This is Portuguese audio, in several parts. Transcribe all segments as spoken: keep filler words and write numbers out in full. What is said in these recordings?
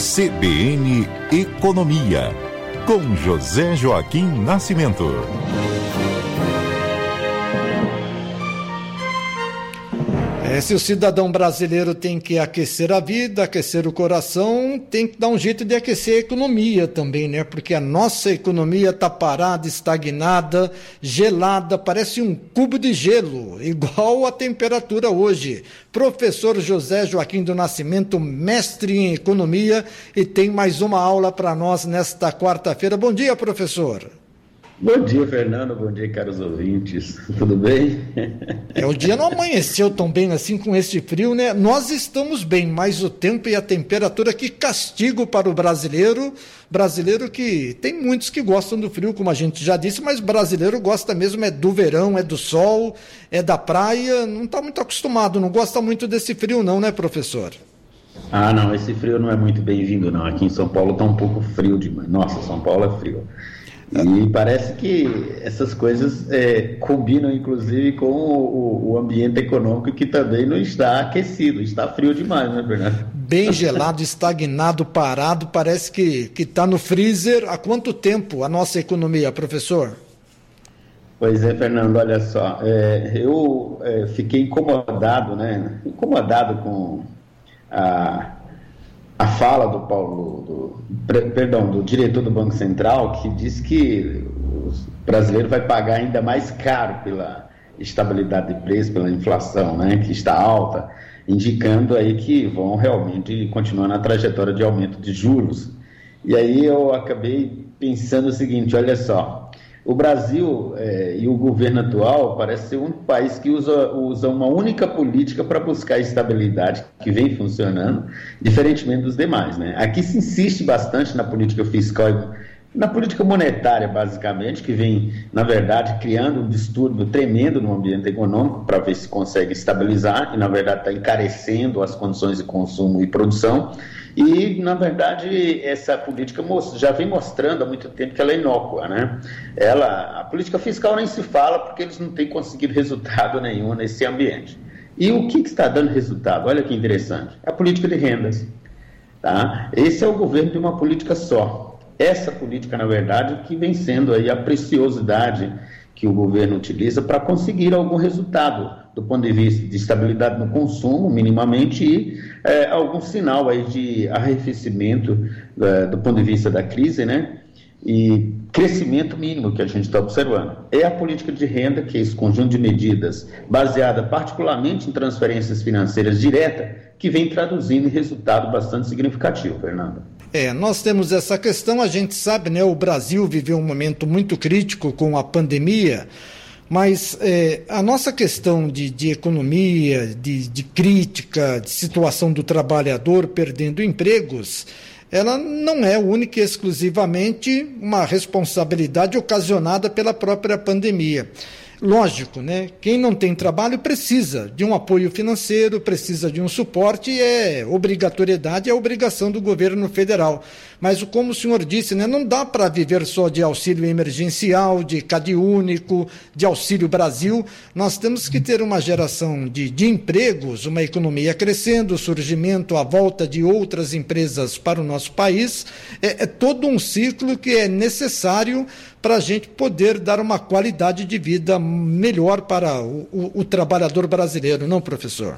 C B N Economia, com José Joaquim Nascimento. É, se o cidadão brasileiro tem que aquecer a vida, aquecer o coração, tem que dar um jeito de aquecer a economia também, né? Porque a nossa economia está parada, estagnada, gelada, parece um cubo de gelo, igual a temperatura hoje. Professor José Joaquim do Nascimento, mestre em economia, e tem mais uma aula para nós nesta quarta-feira. Bom dia, professor. Bom dia, Fernando. Bom dia, caros ouvintes. Tudo bem? É, o dia não amanheceu tão bem assim com esse frio, né? Nós estamos bem, mas o tempo e a temperatura, que castigo para o brasileiro. Brasileiro que tem muitos que gostam do frio, como a gente já disse, mas brasileiro gosta mesmo é do verão, é do sol, é da praia. Não está muito acostumado, não gosta muito desse frio não, né, professor? Ah, não, esse frio não é muito bem-vindo, não. Aqui em São Paulo está um pouco frio demais. Nossa, São Paulo é frio. E parece que essas coisas é, combinam, inclusive, com o, o ambiente econômico, que também não está aquecido, está frio demais, né, Fernando? Bem gelado, estagnado, parado, parece que que está no freezer. Há quanto tempo a nossa economia, professor? Pois é, Fernando, olha só, é, eu é, fiquei incomodado, né, incomodado com a... a fala do Paulo, do, perdão, do diretor do Banco Central, que diz que o brasileiro vai pagar ainda mais caro pela estabilidade de preço, pela inflação, né, que está alta, indicando aí que vão realmente continuar na trajetória de aumento de juros. E aí eu acabei pensando o seguinte, olha só, o Brasil eh, e o governo atual parece ser um país que usa, usa uma única política para buscar estabilidade, que vem funcionando, diferentemente dos demais, né? Aqui se insiste bastante na política fiscal e na política monetária, basicamente, que vem, na verdade, criando um distúrbio tremendo no ambiente econômico para ver se consegue estabilizar e, na verdade, está encarecendo as condições de consumo e produção. E, na verdade, essa política já vem mostrando há muito tempo que ela é inócua, né? Ela, a política fiscal nem se fala porque eles não têm conseguido resultado nenhum nesse ambiente. E o que, que está dando resultado? Olha que interessante. É a política de rendas. Tá? Esse é o governo de uma política só. Essa política, na verdade, que vem sendo aí a preciosidade que o governo utiliza para conseguir algum resultado do ponto de vista de estabilidade no consumo, minimamente, e é, algum sinal aí de arrefecimento é, do ponto de vista da crise, né? E crescimento mínimo que a gente está observando. É a política de renda, que é esse conjunto de medidas baseada particularmente em transferências financeiras diretas, que vem traduzindo em resultado bastante significativo, Fernando. É, nós temos essa questão, a gente sabe, né? O Brasil viveu um momento muito crítico com a pandemia, mas é, a nossa questão de, de economia, de, de crítica, de situação do trabalhador perdendo empregos, ela não é única e exclusivamente uma responsabilidade ocasionada pela própria pandemia. Lógico, né? Quem não tem trabalho precisa de um apoio financeiro, precisa de um suporte, e é obrigatoriedade, é obrigação do governo federal. Mas, como o senhor disse, né, não dá para viver só de auxílio emergencial, de Cade Único, de Auxílio Brasil. Nós temos que ter uma geração de, de empregos, uma economia crescendo, o surgimento, a volta de outras empresas para o nosso país. É, é todo um ciclo que é necessário para a gente poder dar uma qualidade de vida melhor para o, o, o trabalhador brasileiro, não, professor?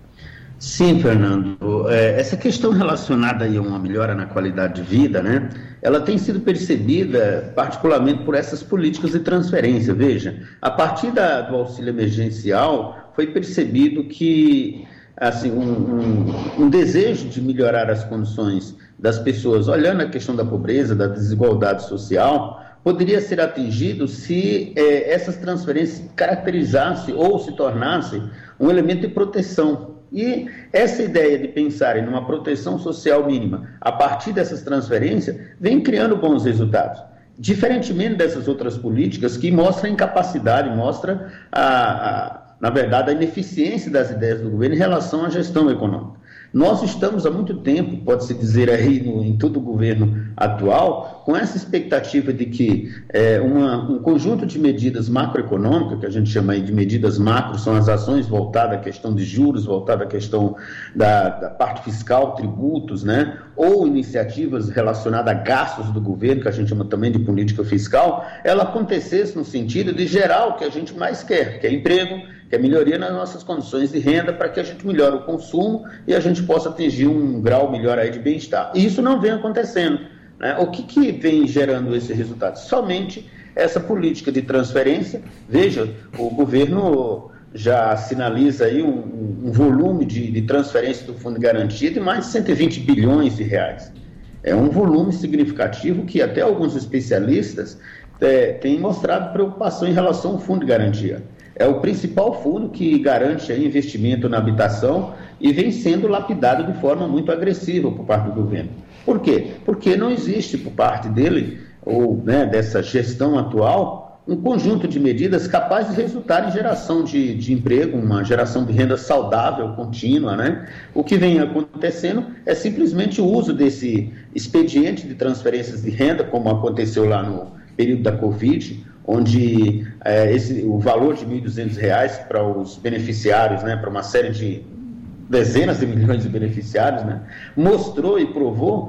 Sim, Fernando. É, essa questão relacionada aí a uma melhora na qualidade de vida, né, ela tem sido percebida particularmente por essas políticas de transferência. Veja, a partir da, do auxílio emergencial foi percebido que assim, um, um, um desejo de melhorar as condições das pessoas, olhando a questão da pobreza, da desigualdade social, poderia ser atingido se eh, essas transferências caracterizassem ou se tornassem um elemento de proteção. E essa ideia de pensar em uma proteção social mínima a partir dessas transferências vem criando bons resultados. Diferentemente dessas outras políticas que mostram a incapacidade, mostram, a, a, na verdade, a ineficiência das ideias do governo em relação à gestão econômica. Nós estamos há muito tempo, pode-se dizer aí no, em todo o governo atual, com essa expectativa de que é, uma, um conjunto de medidas macroeconômicas, que a gente chama aí de medidas macro, são as ações voltadas à questão de juros, voltadas à questão da, da parte fiscal, tributos, né, ou iniciativas relacionadas a gastos do governo, que a gente chama também de política fiscal, ela acontecesse no sentido de gerar o que a gente mais quer, que é emprego, que é melhoria nas nossas condições de renda, para que a gente melhore o consumo e a gente possa atingir um grau melhor aí de bem-estar. E isso não vem acontecendo, né? O que, que vem gerando esse resultado? Somente essa política de transferência. Veja, o governo já sinaliza aí um, um volume de, de transferência do Fundo de Garantia de mais de cento e vinte bilhões de reais. É um volume significativo que até alguns especialistas é, têm mostrado preocupação em relação ao Fundo de Garantia. É o principal fundo que garante aí investimento na habitação e vem sendo lapidado de forma muito agressiva por parte do governo. Por quê? Porque não existe por parte dele, ou né, dessa gestão atual, um conjunto de medidas capazes de resultar em geração de, de emprego, uma geração de renda saudável, contínua, né? O que vem acontecendo é simplesmente o uso desse expediente de transferências de renda, como aconteceu lá no período da Covid, onde é, esse, o valor de mil e duzentos reais para os beneficiários, né, para uma série de dezenas de milhões de beneficiários, né, mostrou e provou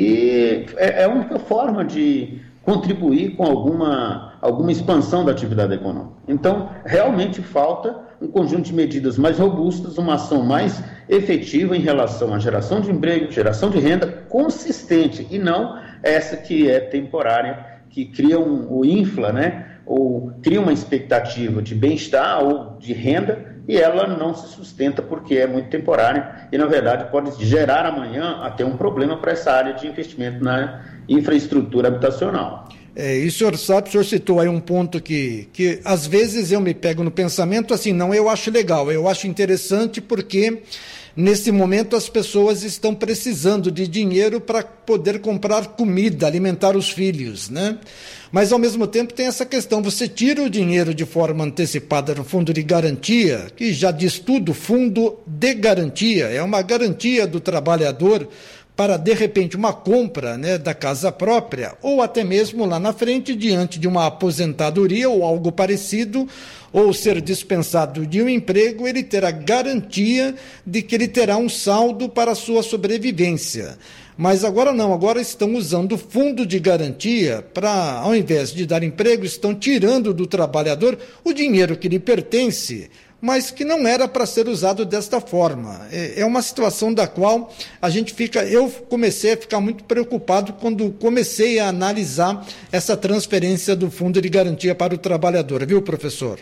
que é, é a única forma de contribuir com alguma, alguma expansão da atividade econômica. Então, realmente falta um conjunto de medidas mais robustas, uma ação mais efetiva em relação à geração de emprego, geração de renda consistente, e não essa que é temporária, que cria um, ou infla, né, ou cria uma expectativa de bem-estar ou de renda, e ela não se sustenta porque é muito temporária e, na verdade, pode gerar amanhã até um problema para essa área de investimento na infraestrutura habitacional. É, e o senhor sabe, o senhor citou aí um ponto que, que às vezes eu me pego no pensamento assim, não, eu acho legal, eu acho interessante porque nesse momento as pessoas estão precisando de dinheiro para poder comprar comida, alimentar os filhos, né? Mas ao mesmo tempo tem essa questão, você tira o dinheiro de forma antecipada no fundo de garantia, que já diz tudo, fundo de garantia, é uma garantia do trabalhador para, de repente, uma compra, né, da casa própria, ou até mesmo lá na frente, diante de uma aposentadoria ou algo parecido, ou ser dispensado de um emprego, ele terá garantia de que ele terá um saldo para a sua sobrevivência. Mas agora não, agora estão usando o fundo de garantia para, ao invés de dar emprego, estão tirando do trabalhador o dinheiro que lhe pertence, mas que não era para ser usado desta forma. É uma situação da qual a gente fica, eu comecei a ficar muito preocupado quando comecei a analisar essa transferência do fundo de garantia para o trabalhador, viu, professor?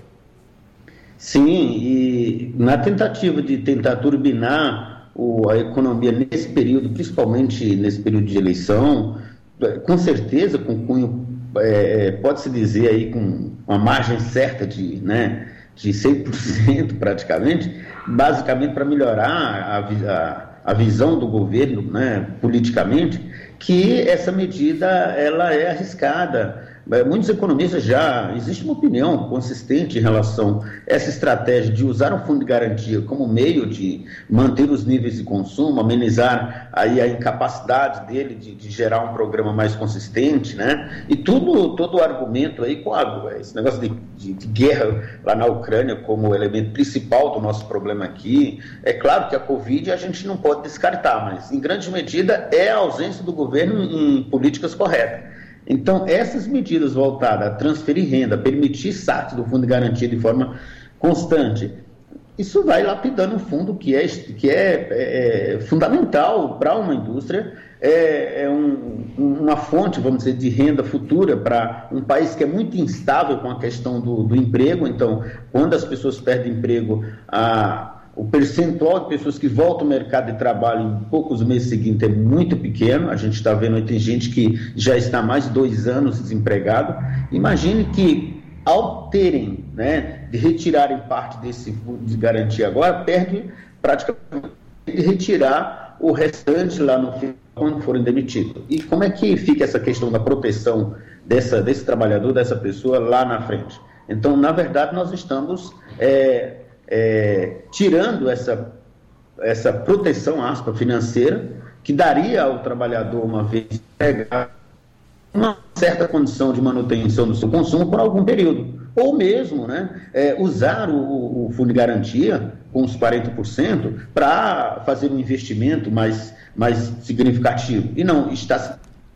Sim, e na tentativa de tentar turbinar o, a economia nesse período, principalmente nesse período de eleição, com certeza, com cunho, é, pode-se dizer aí com uma margem certa de, né, de cem por cento praticamente, basicamente para melhorar a, a, a visão do governo, né, politicamente, que essa medida ela é arriscada. Muitos economistas já, existe uma opinião consistente em relação a essa estratégia de usar o fundo de garantia como meio de manter os níveis de consumo, amenizar aí a incapacidade dele de, de gerar um programa mais consistente, né? E tudo, todo o argumento aí com a, esse negócio de, de, de guerra lá na Ucrânia como elemento principal do nosso problema aqui. É claro que a Covid a gente não pode descartar, mas em grande medida é a ausência do governo em políticas corretas. Então, essas medidas voltadas a transferir renda, permitir saques do fundo de garantia de forma constante, isso vai lapidando um fundo que é, que é, é, é fundamental para uma indústria, é, é um, uma fonte, vamos dizer, de renda futura para um país que é muito instável com a questão do, do emprego. Então, quando as pessoas perdem emprego, a o percentual de pessoas que voltam ao mercado de trabalho em poucos meses seguintes é muito pequeno. A gente está vendo aí, tem gente que já está há mais de dois anos desempregado. Imagine que, ao terem, né, de retirarem parte desse fundo de garantia agora, perde praticamente de retirar o restante lá no final, quando forem demitidos. E como é que fica essa questão da proteção dessa, desse trabalhador, dessa pessoa lá na frente? Então, na verdade, nós estamos... É, É, tirando essa, essa proteção, aspa, financeira, que daria ao trabalhador, uma vez empregado, uma certa condição de manutenção do seu consumo por algum período. Ou mesmo, né, é, usar o, o Fundo de Garantia com os quarenta por cento para fazer um investimento mais, mais significativo. E não está...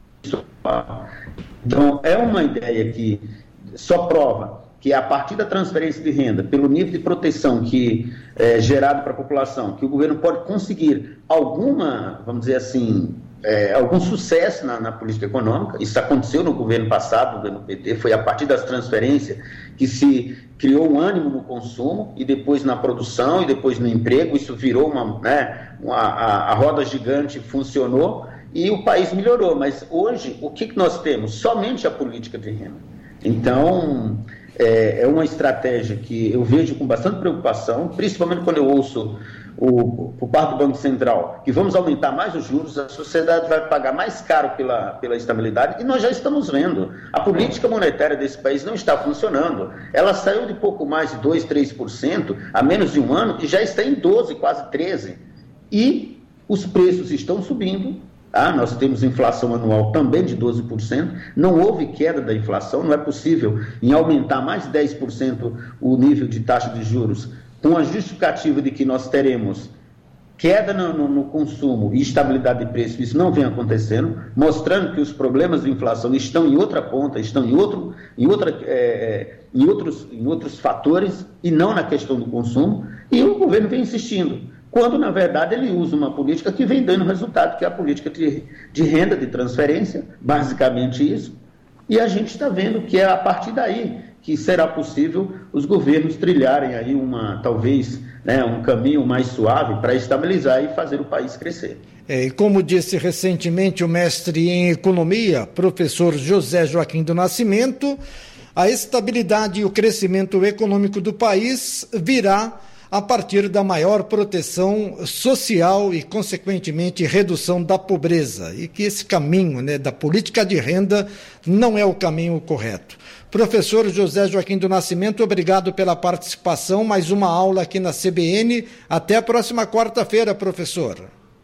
Então, é uma ideia que só prova que a partir da transferência de renda, pelo nível de proteção que é gerado para a população, que o governo pode conseguir alguma, vamos dizer assim, é, algum sucesso na, na política econômica. Isso aconteceu no governo passado, no governo P T, foi a partir das transferências que se criou um ânimo no consumo, e depois na produção, e depois no emprego. Isso virou uma, né, uma a, a roda gigante funcionou, e o país melhorou. Mas hoje, o que, que nós temos? Somente a política de renda. Então... É, é uma estratégia que eu vejo com bastante preocupação, principalmente quando eu ouço o, por parte do Banco Central que vamos aumentar mais os juros, a sociedade vai pagar mais caro pela, pela estabilidade, e nós já estamos vendo. A política monetária desse país não está funcionando. Ela saiu de pouco mais de dois, três por cento há menos de um ano e já está em doze, quase treze. E os preços estão subindo. Ah, nós temos inflação anual também de doze por cento, não houve queda da inflação, não é possível em aumentar mais de dez por cento o nível de taxa de juros, com a justificativa de que nós teremos queda no, no, no consumo e estabilidade de preço. Isso não vem acontecendo, mostrando que os problemas de inflação estão em outra ponta, estão em, outro, em, outra, é, em, outros, em outros fatores, e não na questão do consumo, e o governo vem insistindo, quando, na verdade, ele usa uma política que vem dando resultado, que é a política de, de renda, de transferência, basicamente isso, e a gente está vendo que é a partir daí que será possível os governos trilharem aí uma, talvez, né, um caminho mais suave para estabilizar e fazer o país crescer. É, e como disse recentemente o mestre em economia, professor José Joaquim do Nascimento, a estabilidade e o crescimento econômico do país virá a partir da maior proteção social e, consequentemente, redução da pobreza, e que esse caminho, né, da política de renda não é o caminho correto. Professor José Joaquim do Nascimento, obrigado pela participação, mais uma aula aqui na C B N. Até a próxima quarta-feira, professor.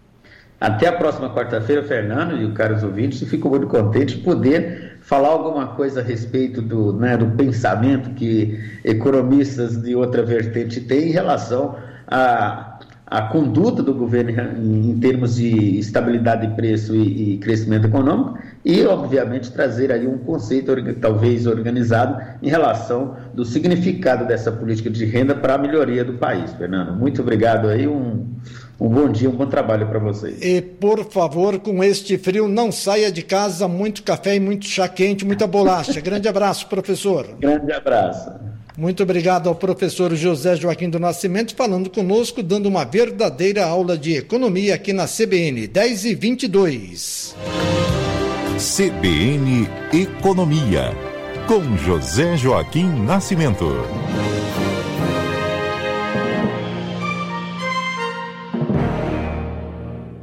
Até a próxima quarta-feira, Fernando e os caros ouvintes, e fico muito contente de poder falar alguma coisa a respeito do, né, do pensamento que economistas de outra vertente têm em relação à, à conduta do governo em, em termos de estabilidade de preço e, e crescimento econômico, e, obviamente, trazer aí um conceito talvez organizado em relação do significado dessa política de renda para a melhoria do país. Fernando, muito obrigado aí, um... Um bom dia, um bom trabalho para vocês. E, por favor, com este frio, não saia de casa, muito café e muito chá quente, muita bolacha. Grande abraço, professor. Grande abraço. Muito obrigado ao professor José Joaquim do Nascimento, falando conosco, dando uma verdadeira aula de economia aqui na C B N, dez e vinte e dois. C B N Economia, com José Joaquim Nascimento.